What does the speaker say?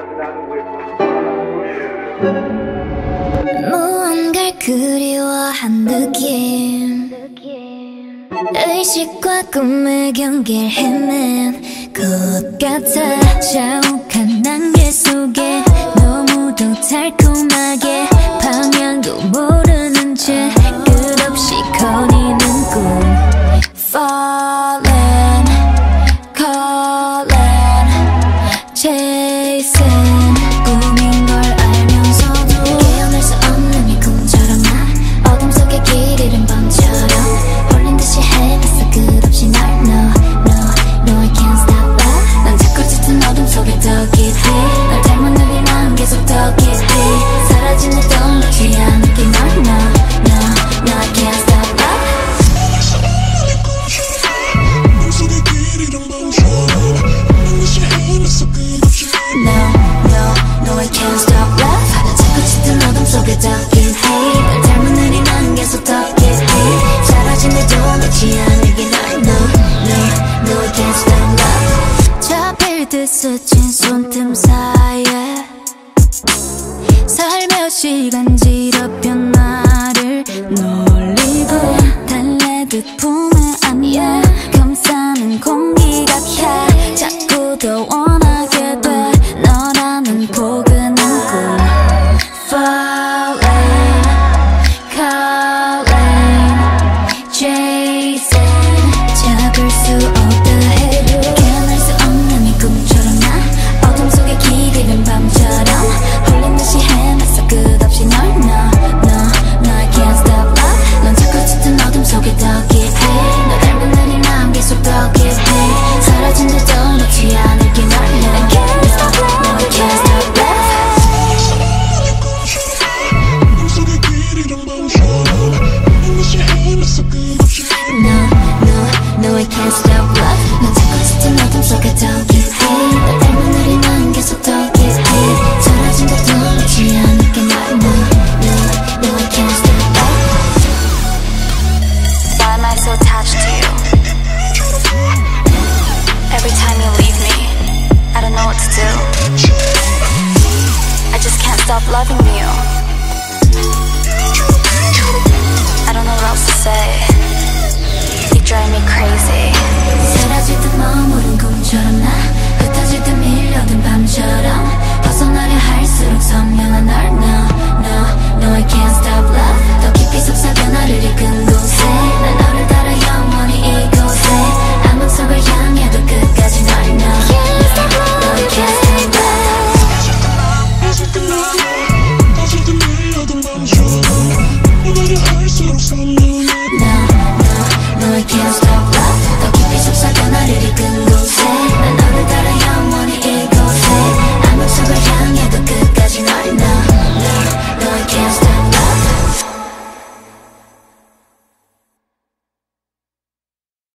무언가를 그리워한 느낌, 의식과 꿈의 경계를 헤맨 것 같아. 자욱한 안개 속에 너무도 달콤하게 방향도 모르는 채 끝없이 거리는 꿈. Falling, calling, chasing, 꿈인 걸 알면서도 깨어날 수 없는 이 꿈처럼 나 어둠 속에 길 잃은 밤처럼 홀린 듯이 헤맸어 끝없이 널. No, I can't stop love. 난 자꾸 짙은 어둠 속에 더 깊이 널 닮은 눈이 난 계속 더 깊이 사라진 해도 놓지 않을게 널. No, I can't stop love. No, I can't stop love. 난 자꾸 짙은 어둠 속에 더 깊이 널 닮은 눈이 난 계속 더 깊이 사라진데도 놓지 않을게 널. No, I can't stop love. 잡힐 듯 스친 손틈 사이에 살며시 간지럽혀 나를 놀리고 달래듯 품에 안겨 감싸는 공기가 차 자꾸 더 원하게 돼 너라는 포근한 꿈. Falling, calling, chasing, 잡을 수 없다 해도 깨어날 수 없는 이 꿈처럼 나 어둠 속에 길 잃은 밤처럼 홀린 듯이 헤맸어 끝없이 널. No, I can't stop love. 넌 자꾸 짙은 어둠 속에 더 깊이 너 닮은 눈이 난 계속 더 깊이 사라진 듯도 놓지 않을게 널. I can't stop love. No, I can't stop love. No, I can't stop love. 넌 자꾸 짙은 어둠 속에 더 깊이 널 닮은 눈이 난 계속 더 깊이 사라진 듯도 놓지 않을게 널. No, I can't stop love. Why am I so attached to you? Every time you leave me, I don't know what to do. I just can't stop loving you. I don't know what else to say. You drive me crazy. 사라질 듯 머무른 꿈처럼 나 흩어질 듯 밀려든 밤처럼 벗어나려 할수록 선명한 널. No, I can't stop love. 더 깊이 속삭여 나를 이끈 곳에 난 너를 따라 영원히 이곳에 암흑 속을 향해도 끝까지 널. No, I can't stop love. No, I can't stop.